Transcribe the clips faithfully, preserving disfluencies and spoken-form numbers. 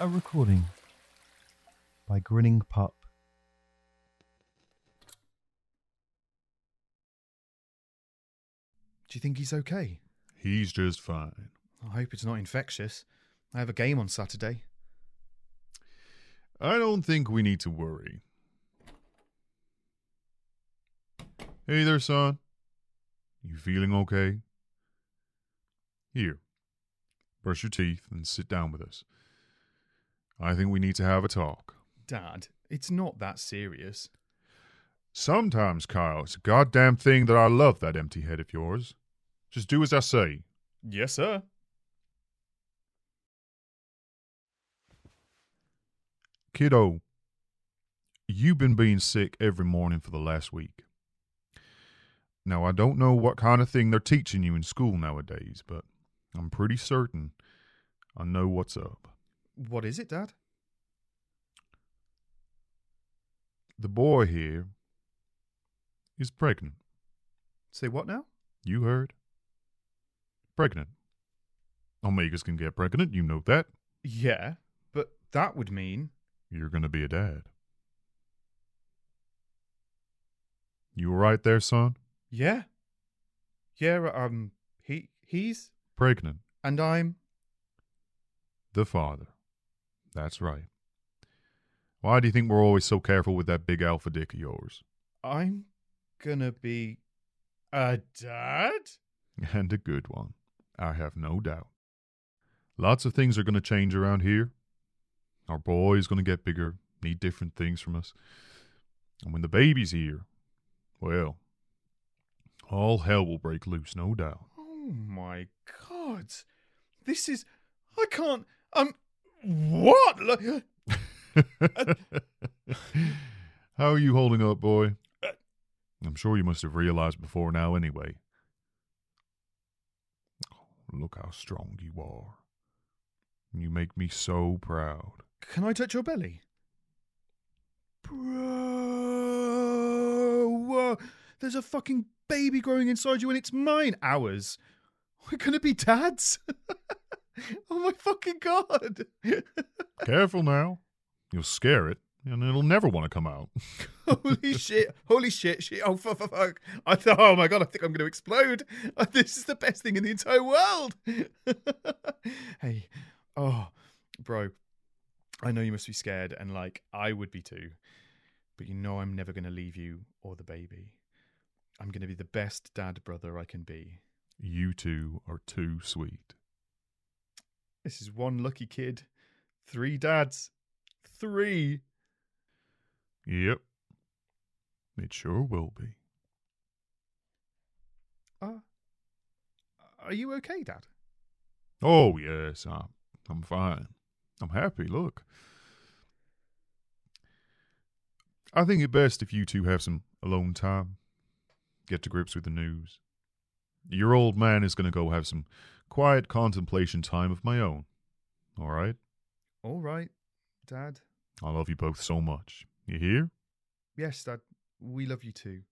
A recording by Grinning Pup. Do you think he's okay? He's just fine. I hope it's not infectious. I have a game on Saturday. I don't think we need to worry. Hey there, son. You feeling okay? Here, brush your teeth and sit down with us. I think we need to have a talk. Dad, it's not that serious. Sometimes, Kyle, it's a goddamn thing that I love that empty head of yours. Just do as I say. Yes, sir. Kiddo, you've been being sick every morning for the last week. Now, I don't know what kind of thing they're teaching you in school nowadays, but I'm pretty certain I know what's up. What is it, Dad? The boy here is pregnant. Say what now? You heard? Pregnant. Omegas can get pregnant, you know that. Yeah, but that would mean... You're going to be a dad. You all right there, son? Yeah. Yeah, um, he, he's... Pregnant. And I'm... The father. That's right. Why do you think we're always so careful with that big alpha dick of yours? I'm gonna be... a dad? And a good one. I have no doubt. Lots of things are going to change around here. Our boy's going to get bigger, need different things from us. And when the baby's here, well, all hell will break loose, no doubt. Oh my God. This is... I can't... Um... What? Like- How are you holding up, boy? I'm sure you must have realized before now anyway. Look how strong you are. You make me so proud. Can I touch your belly? Bro, whoa, there's a fucking baby growing inside you and it's mine. Ours. We're gonna be dads? Oh my fucking God. Careful now. You'll scare it, and it'll never want to come out. Holy shit. Holy shit. shit. Oh, fuck, fuck, fuck. I thought, oh my God, I think I'm going to explode. Uh, This is the best thing in the entire world. Hey, oh, bro, I know you must be scared, and like, I would be too. But you know I'm never going to leave you or the baby. I'm going to be the best dad brother I can be. You two are too sweet. This is one lucky kid. Three dads. Three. Yep. It sure will be. Uh, are you okay, Dad? Oh, yes, I'm, I'm fine. I'm happy, look. I think it best if you two have some alone time. Get to grips with the news. Your old man is going to go have some quiet contemplation time of my own. All right? All right, Dad. I love you both so much. You hear? Yes, Dad. We love you too.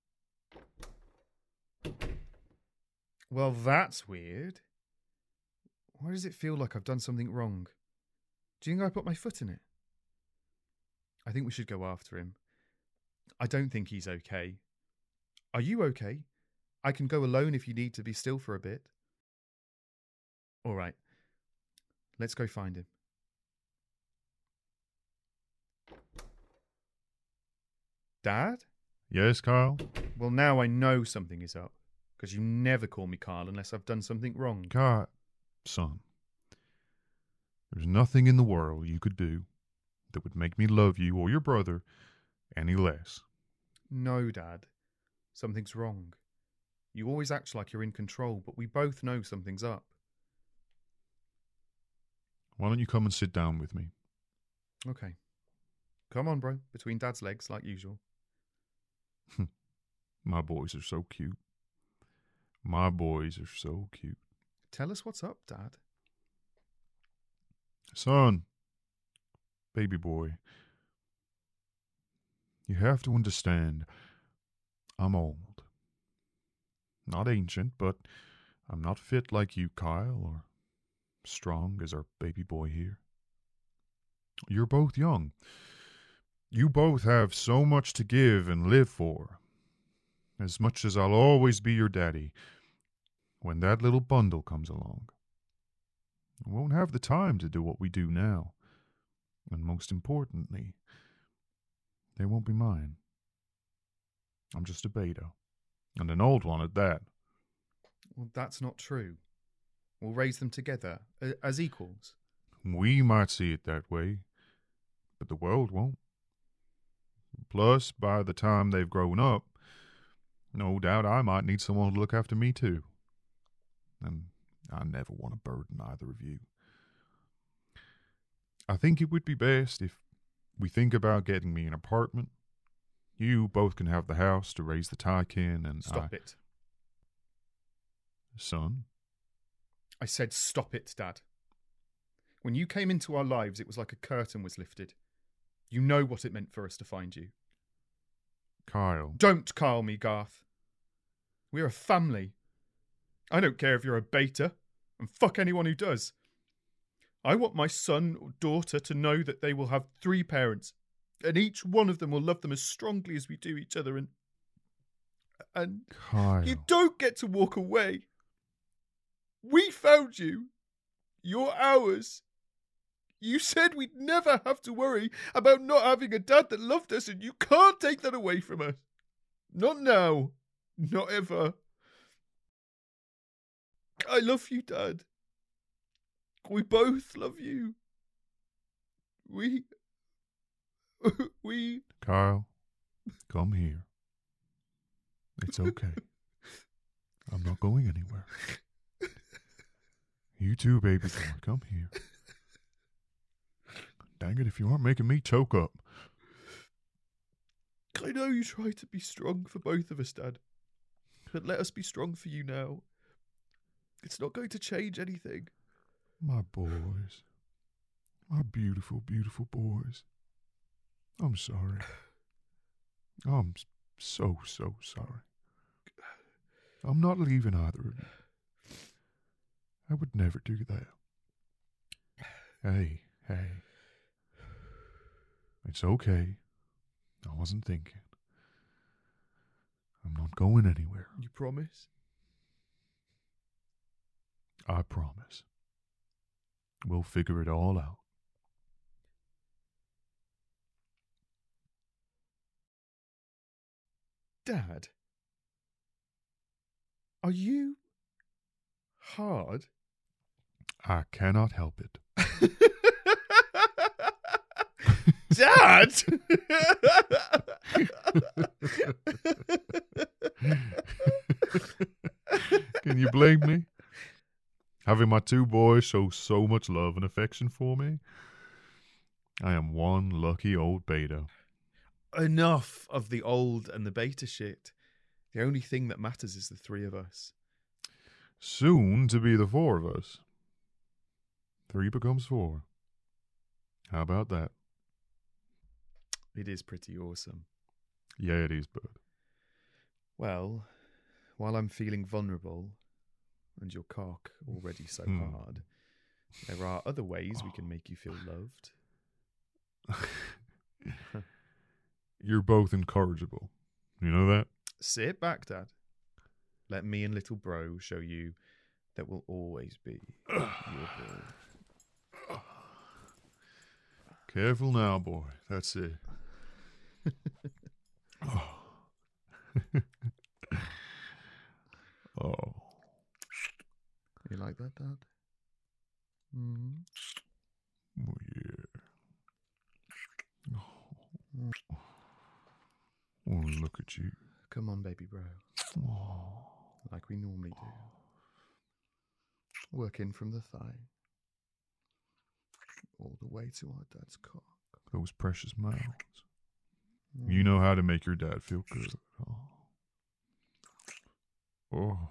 Well, that's weird. Why does it feel like I've done something wrong? Do you think I put my foot in it? I think we should go after him. I don't think he's okay. Are you okay? I can go alone if you need to be still for a bit. All right. Let's go find him. Dad? Yes, Kyle? Well, now I know something is up. Because you never call me Carl unless I've done something wrong. God, son. There's nothing in the world you could do that would make me love you or your brother any less. No, Dad. Something's wrong. You always act like you're in control, but we both know something's up. Why don't you come and sit down with me? Okay. Come on, bro. Between Dad's legs, like usual. My boys are so cute. My boys are so cute. Tell us what's up, Dad. Son, baby boy, you have to understand, I'm old. Not ancient, but I'm not fit like you, Kyle, or strong as our baby boy here. You're both young. You both have so much to give and live for. As much as I'll always be your daddy, when that little bundle comes along, I won't have the time to do what we do now. And most importantly, they won't be mine. I'm just a beta. And an old one at that. Well, that's not true. We'll raise them together, a- as equals. We might see it that way, but the world won't. Plus, by the time they've grown up, no doubt I might need someone to look after me too. And I never want to burden either of you. I think it would be best if we think about getting me an apartment. You both can have the house to raise the Tykin and Stop I... it. Son? I said stop it, Dad. When you came into our lives, it was like a curtain was lifted. You know what it meant for us to find you. Kyle. Don't call me Garth. We're a family. I don't care if you're a beta, and fuck anyone who does. I want my son or daughter to know that they will have three parents, and each one of them will love them as strongly as we do each other, and... And Kyle. you don't get to walk away. We found you. You're ours. You said we'd never have to worry about not having a dad that loved us, and you can't take that away from us. Not now. Not ever. I love you, Dad. We both love you. We... we... Kyle, come here. It's okay. I'm not going anywhere. You too, baby boy. Come here. Dang it, if you aren't making me choke up. I know you try to be strong for both of us, Dad. But let us be strong for you now. It's not going to change anything. My boys. My beautiful, beautiful boys. I'm sorry. I'm so, so sorry. I'm not leaving either of you. I would never do that. Hey, hey. It's okay. I wasn't thinking. I'm not going anywhere. You promise? I promise. We'll figure it all out. Dad? Are you... hard? I cannot help it. Dad! Can you blame me? Having my two boys show so much love and affection for me? I am one lucky old beta. Enough of the old and the beta shit. The only thing that matters is the three of us. Soon to be the four of us. Three becomes four. How about that? It is pretty awesome. Yeah, it is, bud. Well, while I'm feeling vulnerable, and your cock already so Hmm. hard, there are other ways we can make you feel loved. You're both incorrigible. You know that? Sit back, Dad. Let me and little bro show you that we'll always be your boy. Careful now, boy. That's it. oh. oh. You like that, Dad? Mm. Oh, yeah. Oh. oh, look at you. Come on, baby bro. Oh. Like we normally do. Work in from the thigh. All the way to our dad's cock. Those precious mouths. Mm. You know how to make your dad feel good. Oh. Oh.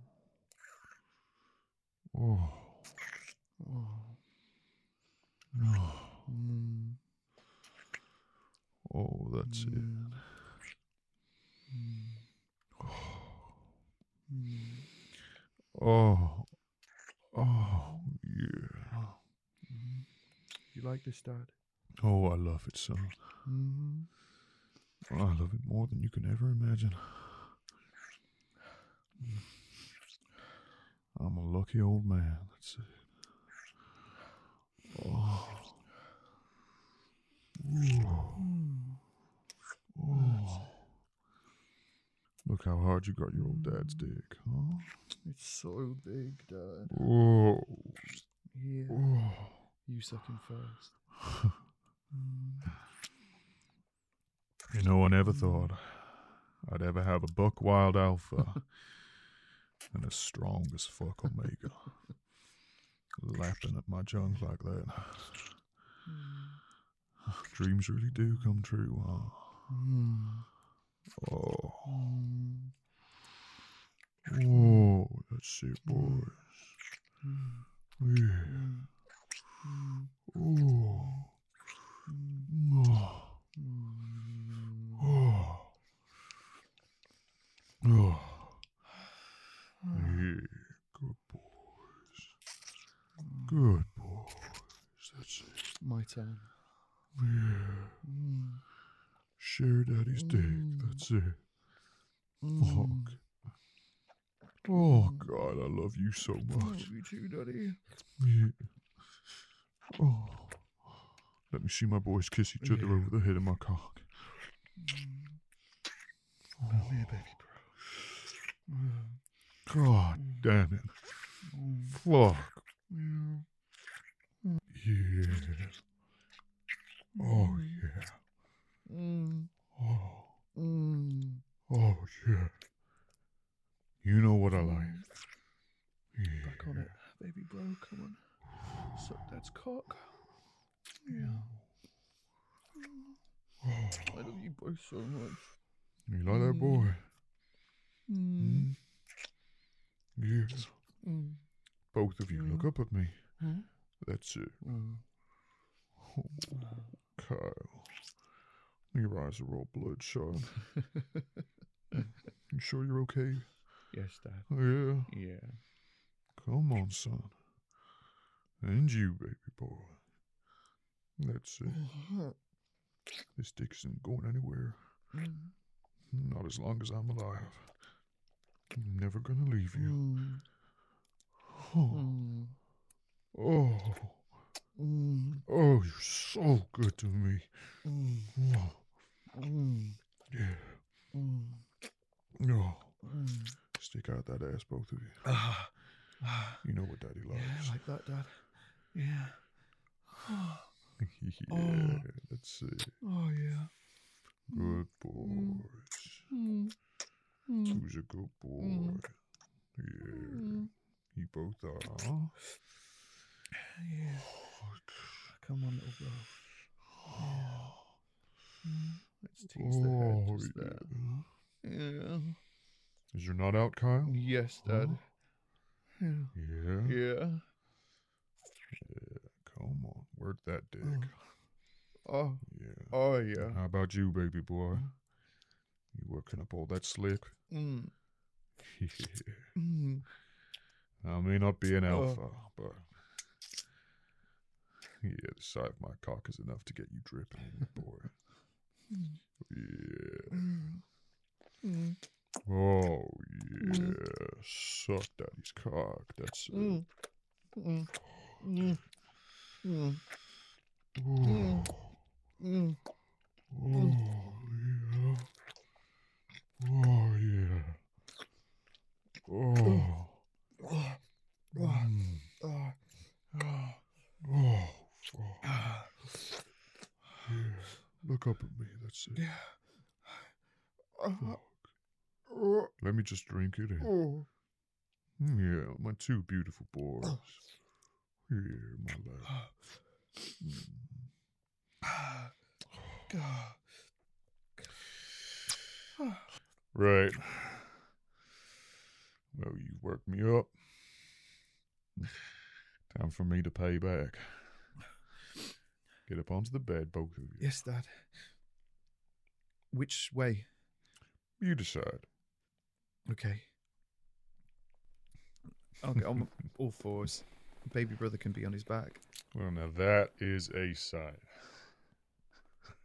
Oh. Oh. Oh. Mm. Oh, that's it. Mm. Mm. Oh. Oh, yeah. You like this, Dad? Oh, I love it, son. Mm. Oh, I love it more than you can ever imagine. I'm a lucky old man. That's it. Oh. Ooh. Oh. Look how hard you got your old dad's dick, huh? It's so big, Dad. Oh. Yeah. Oh. You sucking first. You know, I never thought I'd ever have a buck wild alpha and a strong as fuck omega lapping at my junk like that. Dreams really do come true, huh? Oh. Oh, that's it, boys. Yeah. Oh. Oh. Oh. Oh. Yeah, good boys. Good boys. That's it. My turn. Yeah. Share daddy's dick. That's it. Fuck. Oh, God, I love you so much. You too, Daddy. Yeah. Oh. Let me see my boys kiss each other Yeah. over the head of my cock. Come here, baby bro. God damn it. Fuck. Yeah. Oh, yeah. Oh. Oh, yeah. You know what I like. Yeah. Back on it, baby bro. Come on. Suck Dad's cock. Yeah. I love you both so much. You like that, boy? Mm. Mm. Yeah. Mm. Both of you, look up at me. Hmm? That's it. Mm. Oh, Kyle. Your eyes are all bloodshot. You sure you're okay? Yes, Dad. Oh, yeah. Yeah. Come on, son. And you, baby boy. That's it. This dick isn't going anywhere. Not as long as I'm alive. I'm never gonna leave you. Mm. Oh. Mm. Oh. Mm. Oh, you're so good to me. Mm. Oh. Mm. Yeah. Mm. Oh. Mm. Stick out that ass, both of you. Ah. Ah. You know what Daddy Yeah, loves. like that, Dad. Yeah. Yeah, Oh. that's it. Oh, yeah. Good boys. Mm. Mm. Who's a good boy? Yeah. You both are, huh? Yeah. Come on, little bro. Yeah. Mm. Let's tease the head Oh, just there. yeah. Yeah. Is your nut out, Kyle? Yes, Dad. Yeah. Yeah. Yeah. Come on, work that dick. Oh. Yeah. Oh, yeah. How about you, baby boy? You working up all that slick? Mm. Yeah. Mm. I may not be an Oh. alpha, but yeah, the side of my cock is enough to get you dripping in it, boy. Yeah. Mm. Mm. Oh, yeah. Suck daddy's cock. That's it. Mm. Mm. Mm. Mm. Oh, Mm. oh, yeah. Oh, yeah. Oh. Oh. Mm. Oh. Oh. Oh, fuck. Yeah. Look up at me. That's it. Yeah. Fuck. Oh. Let me just drink it in. Oh. Yeah, my two beautiful boys. Here, my love. Right. Well, you worked me up. Time for me to pay back. Get up onto the bed, both of you. Yes, Dad. Which way? You decide. Okay. I'll get on all fours. Baby brother can be on his back. Well, now that is a sight.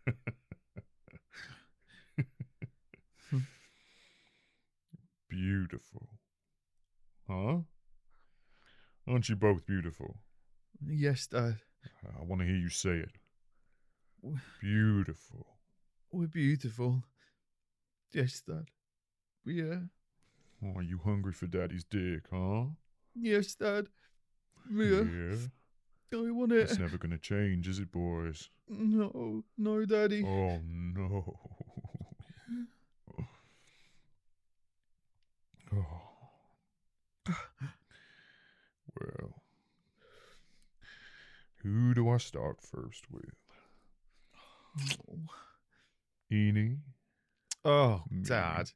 Beautiful. Huh? Aren't you both beautiful? Yes, Dad. I want to hear you say it. W- Beautiful. We're beautiful. Yes, Dad. Yeah. Oh, are you hungry for Daddy's dick, huh? Yes, Dad. Yeah. Yeah. I want it. It's never going to change, is it, boys? No, no, Daddy. Oh, no. Oh. Well, who do I start first with? Oh, Eenie? oh Me. Dad.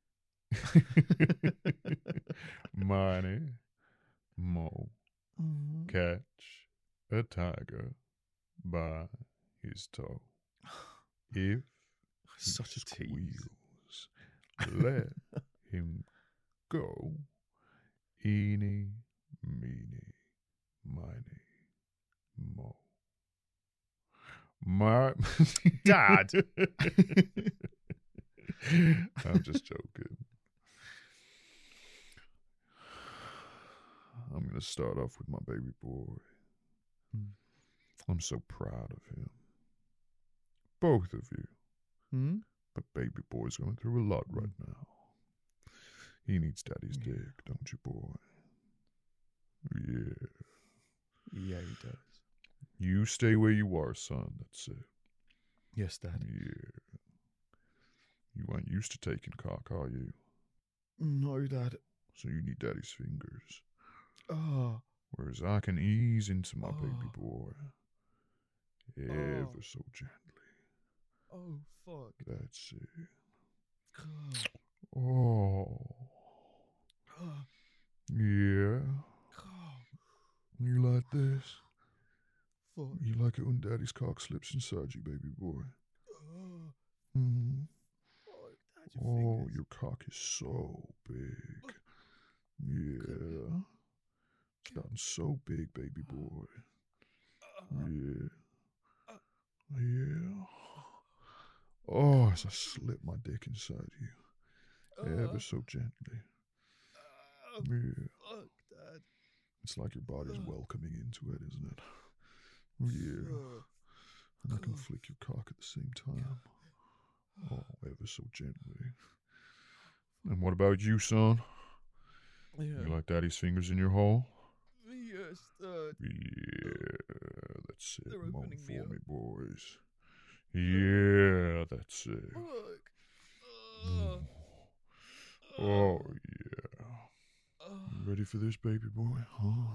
Miney? Mo? Mm. Catch a tiger by his toe. If Such he a tease. squeals, let him go. Eeny, meeny, miny, mo. My Dad. I'm just joking. I'm going to start off with my baby boy. Mm. I'm so proud of him. Both of you. Hmm? But baby boy's going through a lot right Mm. now. He needs daddy's Yeah. dick, don't you, boy? Yeah. Yeah, he does. You stay where you are, son. That's it. Yes, Dad. Yeah. You ain't used to taking cock, are you? No, Dad. So you need daddy's fingers. Oh. Whereas I can ease into my baby Oh. boy ever Oh. so gently. Oh, fuck. That's it. Oh. Oh. Oh. Yeah. Oh. You like this? Fuck. You like it when daddy's cock slips inside you, baby boy? Oh. Mm-hmm. Oh, Dad, your Oh, fingers. your cock is so big. Yeah. It's gotten so big, baby boy. Uh, Yeah. uh, Yeah. Oh, as I slip my dick inside you, uh, ever so gently. uh, Yeah. Fuck, Dad. It's like your body's Uh. welcoming into it, isn't it? Yeah. Uh, And I can uh. flick your cock at the same time. Oh, ever so gently. And what about you, son? Yeah. You like daddy's fingers in your hole? Yes, Dad. Yeah, that's it. They're Moan opening me for up. me, boys. Yeah, that's it. Fuck. Uh, Oh, yeah. uh, You ready for this, baby boy? Huh?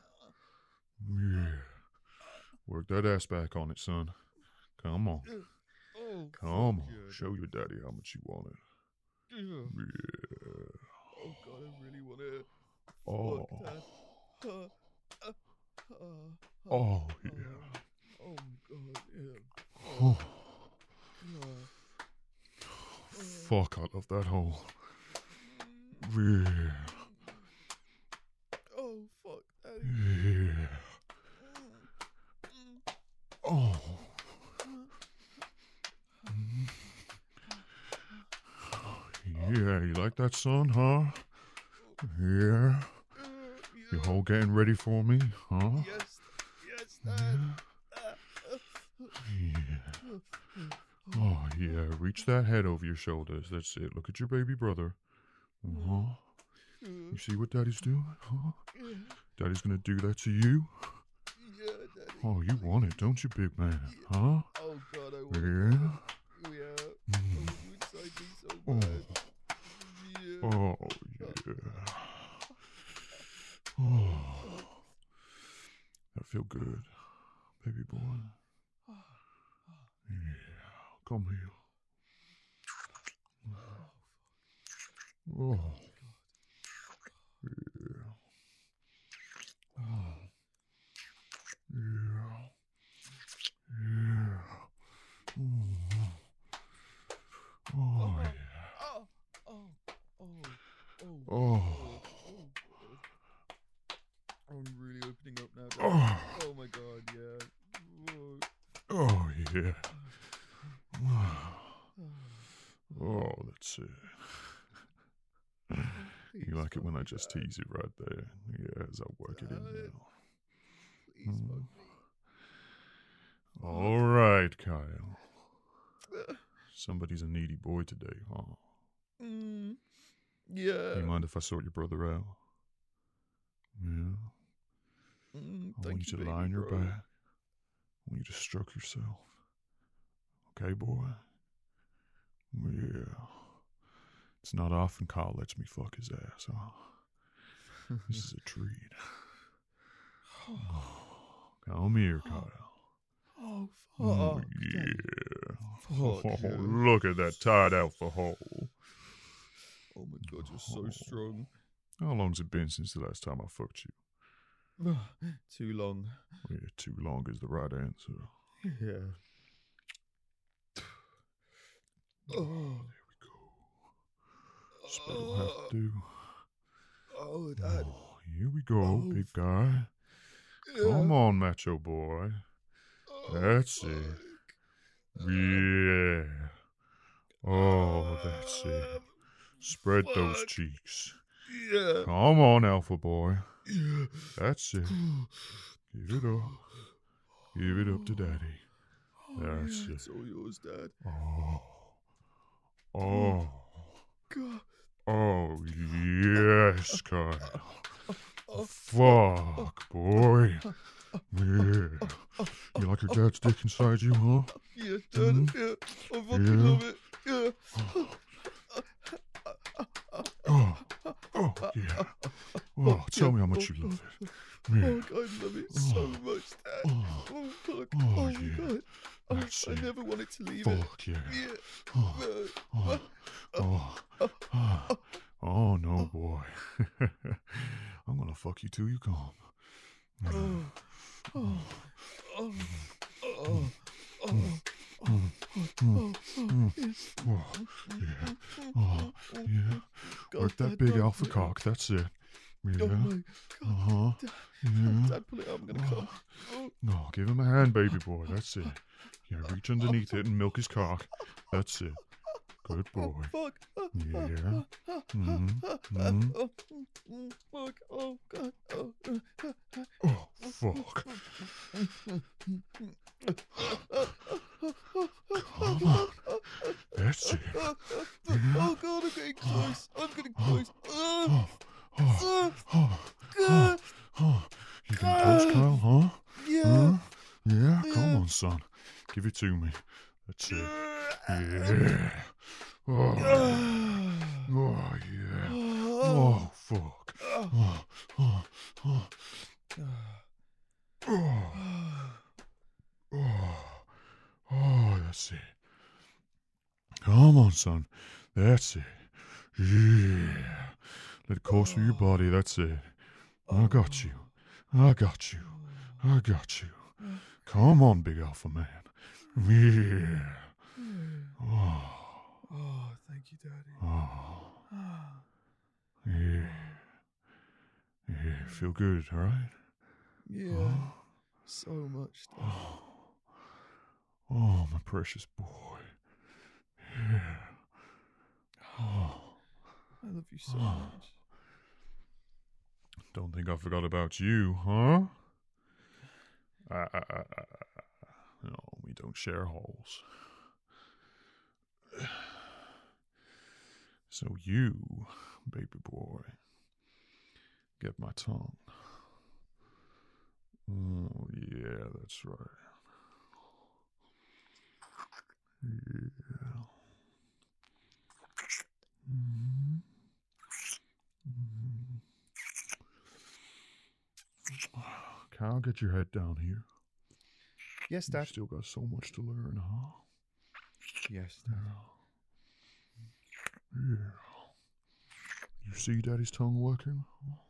Yeah. Work that ass back on it, son. Come on. Oh, Come on. fuck yeah. Show your daddy how much you want it. Yeah. Yeah. Oh, God, I really want it. Oh. Fuck, Dad. Uh, uh, uh, Oh, uh, yeah. Oh, my God, yeah. Oh. Uh, Fuck, I love that hole. Yeah. Oh, fuck, Daddy. Yeah. Oh. Yeah, you like that, son, huh? Yeah. Your hole getting ready for me, huh? Yes, yes, Dad. Yeah. Oh, yeah. Reach that head over your shoulders. That's it. Look at your baby brother. Uh-huh. You see what Daddy's doing? Huh? Daddy's gonna do that to you? Yeah, Daddy. Oh, you want it, don't you, big man? Huh? Oh, God, I want Yeah? it. Yeah. I want you inside me so Oh. bad. Yeah. Oh, yeah. Oh. That feel good, baby boy. Yeah. Come here. Oh. Yeah. Oh. Yeah. Yeah. Oh. Oh, yeah. Oh, oh, oh, oh, Oh. oh, God. I'm really opening up now, Dad. Oh. Oh, my God, yeah. Oh. Oh, yeah. That's it. You like it when I just tease you right there. Yeah, as I work it in now. Please fuck me. All right, Kyle. Somebody's a needy boy today, huh? Mm, yeah. You mind if I sort your brother out? Yeah. Mm, I thank want you to baby lie on your bro. back. I want you to stroke yourself. Okay, boy? Yeah. It's not often Kyle lets me fuck his ass, huh? This is a treat. Come here, Kyle. Oh, Oh, fuck. Daddy. yeah. Fuck Oh, yeah. look at that tight alpha hole. Oh my god, you're so Oh. strong. How long's it been since the last time I fucked you? Too long. Yeah, too long is the right answer. Yeah. Oh, Oh, there we go. That's what it'll have to do. oh, Dad. Oh, here we go, Oh, big guy. Yeah. Come on, macho boy. Oh, That's fuck. it. Yeah. Oh, that's it. Spread those Fuck. cheeks. Yeah. Come on, alpha boy. Yeah. That's it. Give it up. Give it up to daddy. Oh, That's yeah, it. it's all yours, Dad. Oh. Oh. God. Oh, yes, Kyle. Oh, Fuck, boy. Yeah. You like your dad's dick inside you, huh? yeah, Dad. Mhm. Yeah. I fucking Yeah. love it. Yeah. Oh, oh, yeah. Oh, tell me how much you love it. Yeah. Oh, God, I love it so much, Dad. Oh, Oh, fuck. oh, Oh, yeah. God. Oh, That's I it. never wanted to leave it. Fuck, yeah. Yeah. Oh, Uh, oh, oh, oh, oh, no, boy. I'm gonna fuck you till you come. Oh, oh, oh, oh, oh, oh, oh, yes. Oh, yeah. Oh, yeah. God, Work that Dad, big don't alpha put it cock, that's it. Oh Yeah. my God. Uh-huh. Dad, Yeah. Dad, pull it up. I'm gonna come. Oh, No, give him a hand, baby boy. That's it. Yeah, reach underneath it and milk his cock. That's it. Good boy. fuck. Yeah. Mhm. Mhm. Oh, mm, fuck. Oh, God. Oh, Oh, fuck. Come on. That's it. oh, God, I'm getting close. I'm getting close. Oh, Oh, oh, oh, God. oh. You getting close, Kyle, huh? Yeah. Huh? Yeah? Come Yeah. on, son. Give it to me. That's it. Yeah. Oh, oh yeah. Oh, fuck. Oh, oh, oh, oh, oh, oh, that's it. Come on, son. That's it. Yeah. Let it course through your body. That's it. I got you. I got you. I got you. Come on, big alpha man. Yeah. Oh, Oh, thank you, Daddy. oh, Ah, yeah. Yeah, feel good, all right? yeah, so much, Dad. Oh, oh, my precious boy. Yeah. Oh, I love you so much. don't think I forgot about you, huh? Uh, uh, uh, uh, no, we don't share holes. So you, baby boy, get my tongue. Oh, yeah, that's right. Yeah. Mm-hmm. Mm-hmm. Kyle, get your head down here. Yes, You Dad. still got so much to learn, huh? Yes, Dad. Yeah. You see Daddy's tongue working?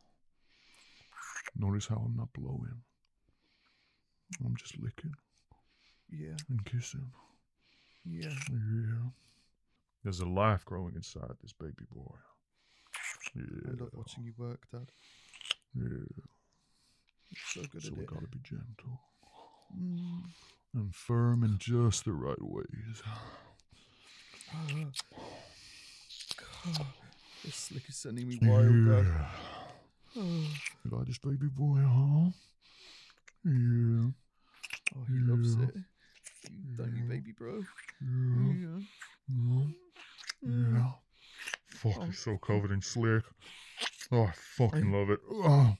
Notice how I'm not blowing. I'm just licking Yeah, and kissing. yeah. Yeah. There's a life growing inside this baby boy. Yeah. I love watching you work, Dad. Yeah. You're so good So at we it. gotta be gentle Mm. and firm in just the right ways. It's slick as sending me wild, Dad. You like this baby boy, huh? Yeah. Oh, he loves Yeah. it. Don't you, baby bro? Yeah. Yeah. Yeah. Yeah. Fuck, Oh. it's so covered in slick. Oh, I fucking love it. Oh.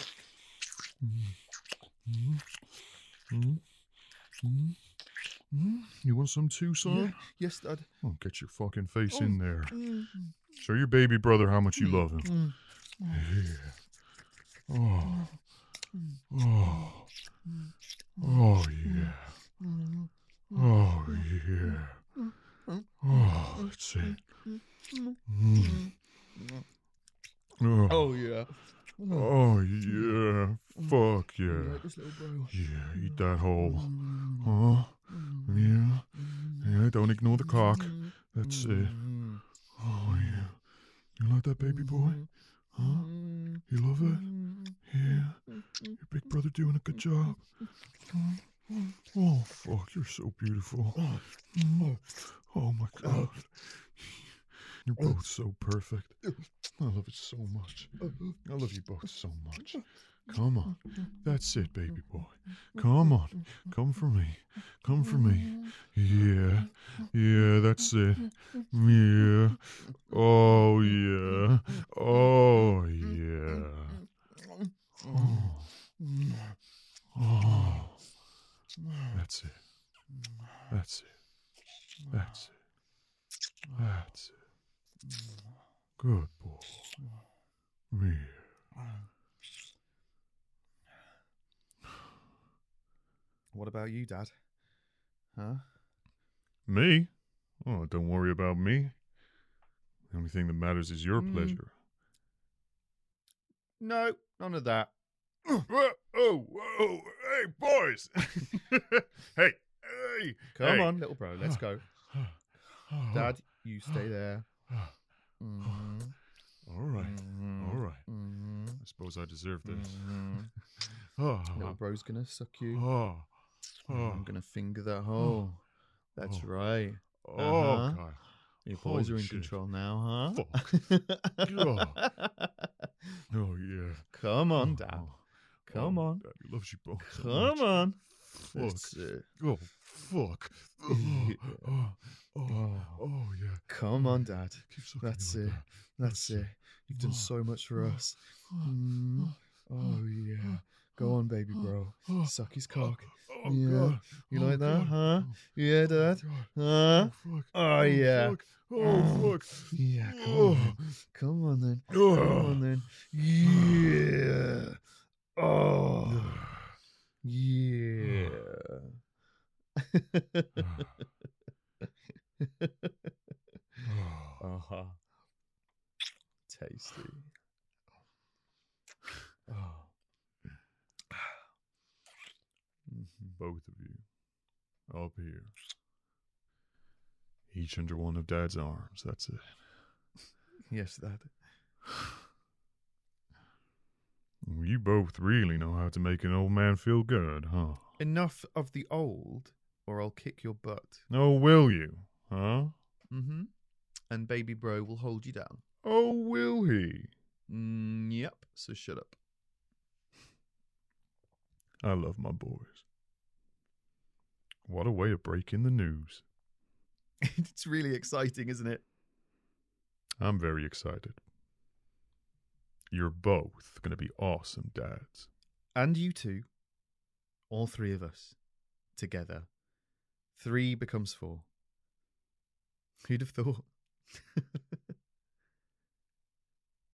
Mm. Mm. Mm. Mm. You want some too, son? Yeah. Yes, Dad. Oh, get your fucking face Oh. in there. Mm. Show your baby brother how much you love him. Mm. Yeah. Oh. Oh. Oh, yeah. Oh, yeah. Oh, that's it. Mm. Oh. Oh, yeah. Oh, yeah. Fuck You yeah. like this little bro? Yeah, eat that whole. Huh? Yeah. Yeah, don't ignore the cock. That's it. Oh, yeah. You like that baby boy? Huh? You love it? Yeah. Your big brother doing a good job. Oh, fuck, you're so beautiful. Oh, my God. You're both so perfect. I love it so much. I love you both so much. Come on. That's it, baby boy. Come on. Come for me. Come for me. Yeah. Yeah, that's it. Yeah. Oh, yeah. Oh, yeah. Oh. Oh. That's it. That's it. That's it. That's it. Good boy. Yeah. What about you, Dad? Huh? Me? Oh, don't worry about me. The only thing that matters is your Mm. pleasure. No, none of that. Whoa, oh, whoa, hey, boys! hey, hey! Come hey. on, little bro, let's go. Dad, you stay there. Mm. All right, Mm. all right. Mm. I suppose I deserve this. Mm. Oh, Little bro's gonna suck you. oh, oh, I'm gonna finger that hole. That's Oh. right. oh, Uh-huh. God. Your boys Holy are in shit. control now, huh? Fuck. Oh, yeah. Come on, Oh, Dad. oh. Come Oh, on. Daddy loves you both so Come much. on. Fuck. That's it. Oh, fuck. Oh, oh, oh, oh, yeah. Come on, Dad. Keep sucking That's me it. like that. That's it. You've done so much for us. Mm. Oh, yeah. Go on, baby bro. Suck his cock. Oh, Yeah. God. You Oh, like that, God. huh? Oh, Yeah, oh, Dad? God. Huh? Oh, fuck. Oh, yeah. Fuck. Oh, fuck. Yeah, come Oh. on then. Come on then. Oh. Come on then. Yeah. Oh. Yeah. Oh. Uh-huh. Tasty. Oh. Mhm. Both of you. Up here. Each under one of Dad's arms. That's it. Yes, Dad. You both really know how to make an old man feel good, huh? Enough of the old, or I'll kick your butt. Oh, will you? Huh? Mm-hmm. And baby bro will hold you down. Oh, will he? Mm, yep. So shut up. I love my boys. What a way of breaking the news. It's really exciting, isn't it? I'm very excited. You're both going to be awesome dads. And you two. All three of us. Together. Three becomes four. Who'd have thought?